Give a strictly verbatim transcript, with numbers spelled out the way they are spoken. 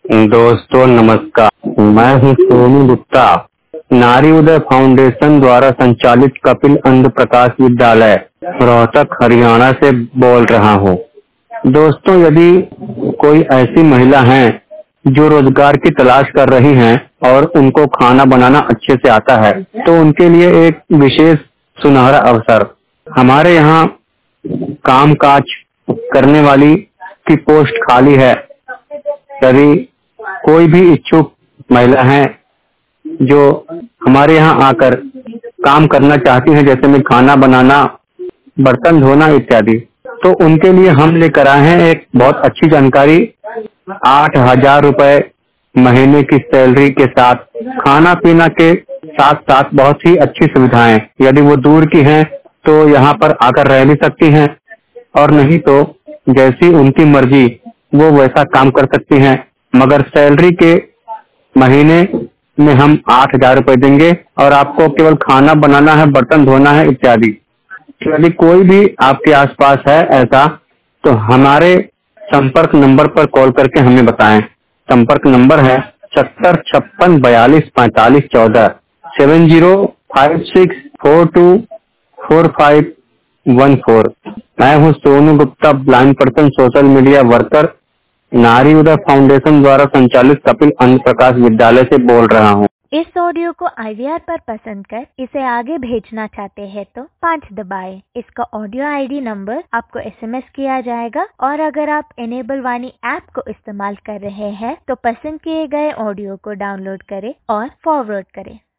दोस्तों नमस्कार, मैं हूँ सोनू गुप्ता। नारी उदय फाउंडेशन द्वारा संचालित कपिल अंध प्रकाश विद्यालय रोहतक हरियाणा से बोल रहा हूँ। दोस्तों, यदि कोई ऐसी महिला है जो रोजगार की तलाश कर रही हैं और उनको खाना बनाना अच्छे से आता है, तो उनके लिए एक विशेष सुनहरा अवसर। हमारे यहाँ काम काज करने वाली की पोस्ट खाली है। यदि कोई भी इच्छुक महिला है जो हमारे यहाँ आकर काम करना चाहती है, जैसे में खाना बनाना, बर्तन धोना इत्यादि, तो उनके लिए हम लेकर आए हैं एक बहुत अच्छी जानकारी। आठ हजार रुपए महीने की सैलरी के साथ खाना पीना के साथ साथ बहुत ही अच्छी सुविधाएं। यदि वो दूर की हैं तो यहाँ पर आकर रह भी सकती हैं, और नहीं तो जैसी उनकी मर्जी वो वैसा काम कर सकती हैं। मगर सैलरी के महीने में हम आठ हजार रुपए देंगे और आपको केवल खाना बनाना है, बर्तन धोना है इत्यादि। यदि कोई भी आपके आसपास है ऐसा, तो हमारे संपर्क नंबर पर कॉल करके हमें बताएं। संपर्क नंबर है सत्तर छप्पन बयालीस पैंतालीस चौदह, seven zero five six four two four five one four. मैं हूँ Sonu Gupta, blind person social media worker, Nari Uday foundation द्वारा संचालित कपिल अंध प्रकाश विद्यालय से बोल रहा हूँ। इस ऑडियो को आई वी आर पर पसंद कर इसे आगे भेजना चाहते हैं तो पाँच दबाएं। इसका ऑडियो आई डी नंबर आपको एस एम एस किया जाएगा, और अगर आप इनेबल वाणी ऐप को इस्तेमाल कर रहे हैं तो पसंद किए गए ऑडियो को डाउनलोड करें और फॉरवर्ड करें।